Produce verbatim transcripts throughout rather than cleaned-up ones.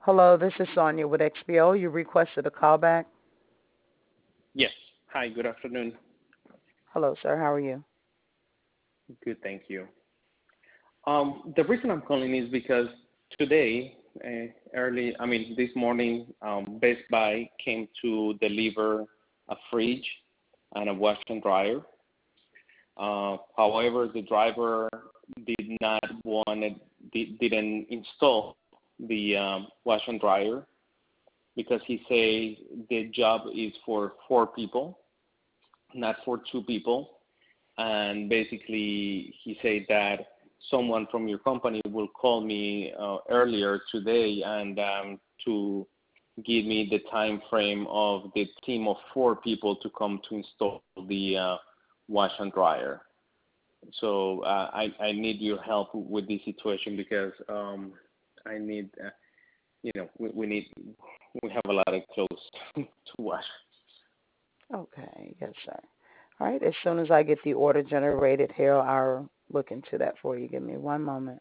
Hello, this is Sonia with X B O. You requested a callback. Yes. Hi, good afternoon. Hello, sir. How are you? Good, thank you. Um, the reason I'm calling is because today, uh, early, I mean, this morning, um, Best Buy came to deliver a fridge and a wash and dryer. Uh, however, the driver did not want it, did, didn't install the um, wash and dryer because he says the job is for four people, not for two people. And basically he said that someone from your company will call me uh, earlier today and um, to give me the time frame of the team of four people to come to install the uh, wash and dryer. So uh, I, I need your help with this situation because um, I need, uh, you know, we, we need, we have a lot of clothes to wash. Okay, yes, sir. All right, as soon as I get the order generated here, I'll look into that for you. Give me one moment.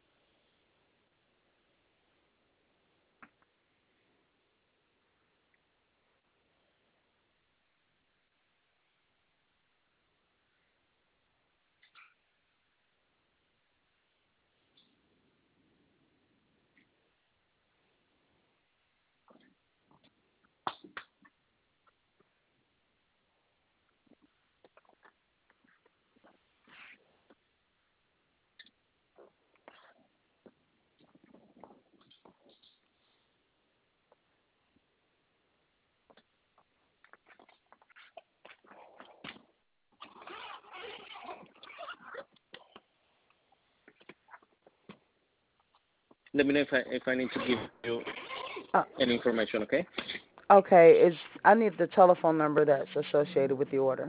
Let me know if I, if I need to give you Uh, any information, okay? okay, is I need the telephone number that's associated with the order.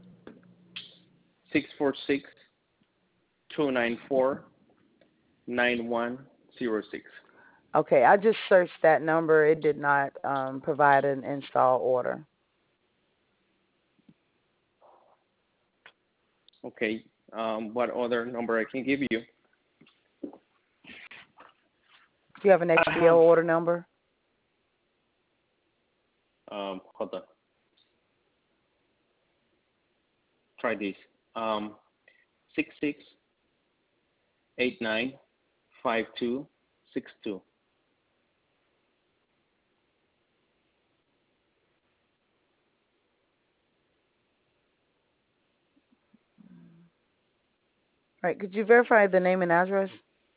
six four six, two nine four, nine one zero six. Okay, I just searched that number. It did not um, provide an install order. Okay. Um, what other number I can give you? Do you have an I have, X B O order number? um, hold on. Try this. Um, six six eight nine five two six two. All right, could you verify the name and address?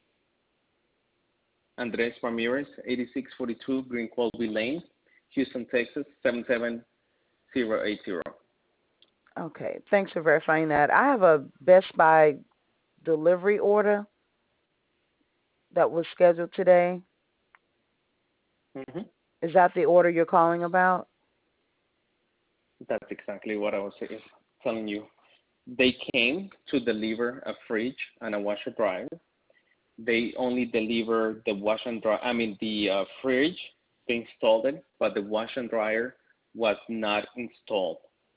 Andres Ramirez, eighty-six forty-two Green Colby Lane, Houston, Texas, seven seven zero eight zero. Okay, thanks for verifying that. I have a Best Buy delivery order that was scheduled today. Mm-hmm. Is that the order you're calling about? That's exactly what I was saying, telling you. They came to deliver a fridge and a washer dryer. They only deliver the wash and dry. I mean the uh, fridge. They installed it, but the wash and dryer was not installed.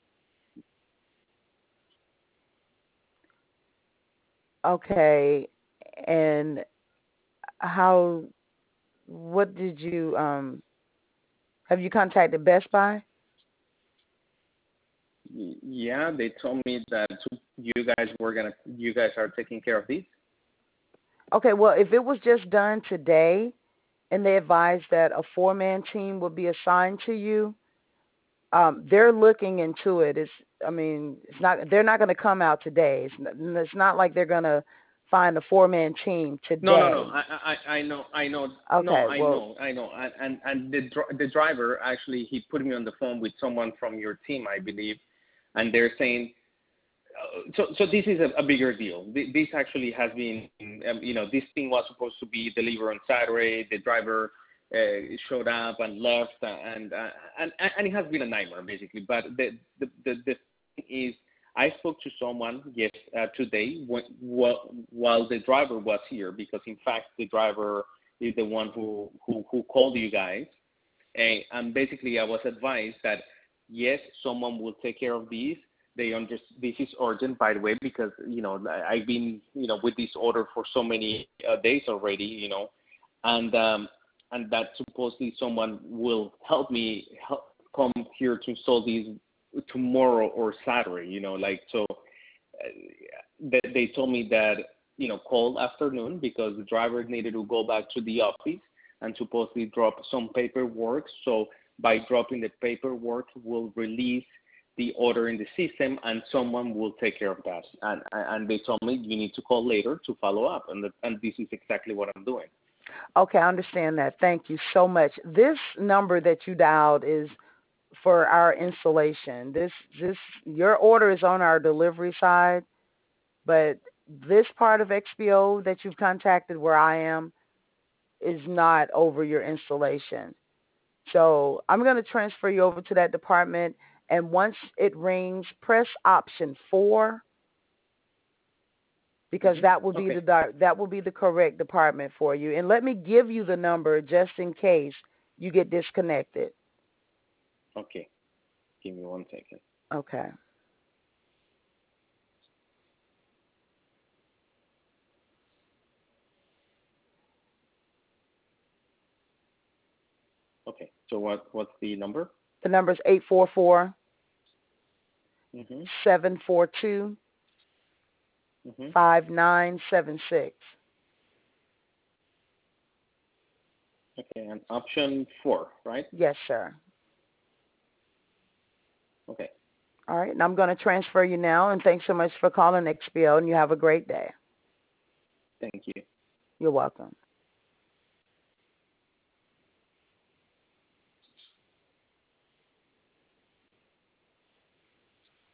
Okay, and how? What did you um? Have you contacted Best Buy? Yeah, they told me that you guys were gonna, you guys are taking care of this. Okay, well, if it was just done today, and they advised that a four-man team would be assigned to you, um, they're looking into it. It's, I mean, it's not. They're not going to come out today. It's not, it's not like they're going to find a four-man team No, no, no. today. I, I, I know, I know. No, Okay, I well, know, I know. And and, and the dr- the driver actually he put me on the phone with someone from your team, I believe, and they're saying. Uh, so, so this is a, a bigger deal. Th- This actually has been, um, you know, this thing was supposed to be delivered on Saturday. The driver uh, showed up and left, uh, and, uh, and and it has been a nightmare basically. But the the the, the thing is, I spoke to someone yes uh, today when, while while the driver was here because in fact the driver is the one who who, who called you guys, and, and basically I was advised that yes, someone will take care of these. They under this is urgent, by the way, because you know I've been you know with this order for so many uh, days already, you know, and um, and that supposedly someone will help me help come here to install these tomorrow or Saturday. You know, like so. Uh, they, they told me that you know call afternoon because the driver needed to go back to the office and supposedly drop some paperwork. So by dropping the paperwork, we'll release the order in the system, and someone will take care of that. And and they told me you need to call later to follow up, and the, and this is exactly what I'm doing. Okay, I understand that. Thank you so much. This number that you dialed is for our installation. This this your order is on our delivery side, but this part of X P O that you've contacted where I am is not over your installation. So I'm going to transfer you over to that department, and once it rings, press option four because Mm-hmm. that will be Okay. the that will be the correct department for you. And let me give you the number just in case you get disconnected. Okay. Give me one second. Okay. Okay. So what what's the number? The number is eight four four, Mm-hmm. seven four two, Mm-hmm. five nine seven six. Okay. And option four, right? Yes, sir. Okay. All right. And I'm going to transfer you now, and thanks so much for calling X P O, and you have a great day. Thank you. You're welcome.